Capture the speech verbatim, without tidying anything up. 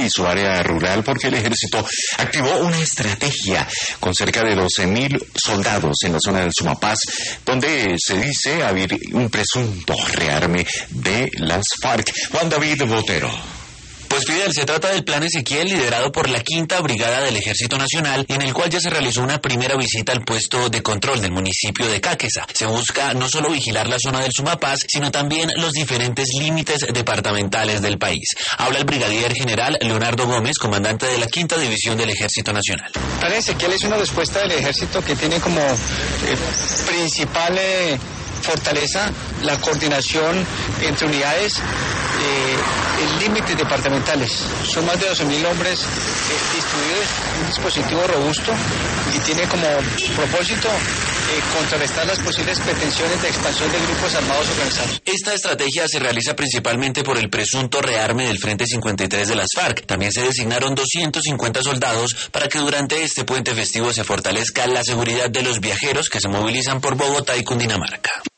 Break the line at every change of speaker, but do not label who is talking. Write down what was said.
y su área rural porque el ejército activó una estrategia con cerca de doce mil soldados en la zona del Sumapaz, donde se dice haber un presunto rearme de las FARC. Juan David Botero.
Pues Fidel, se trata del Plan Ezequiel liderado por la Quinta Brigada del Ejército Nacional, en el cual ya se realizó una primera visita al puesto de control del municipio de Cáqueza. Se busca no solo vigilar la zona del Sumapaz, sino también los diferentes límites departamentales del país. Habla el brigadier general Leonardo Gómez, comandante de la Quinta División del Ejército Nacional.
El Plan Ezequiel es una respuesta del Ejército que tiene como eh, principal eh, fortaleza la coordinación entre unidades eh, en límites departamentales. Son más de doce mil hombres eh, distribuidos, un dispositivo robusto y tiene como propósito eh, contrarrestar las posibles pretensiones de expansión de grupos armados organizados.
Esta estrategia se realiza principalmente por el presunto rearme del Frente cincuenta y tres de las FARC. También se designaron doscientos cincuenta soldados para que durante este puente festivo se fortalezca la seguridad de los viajeros que se movilizan por Bogotá y Cundinamarca.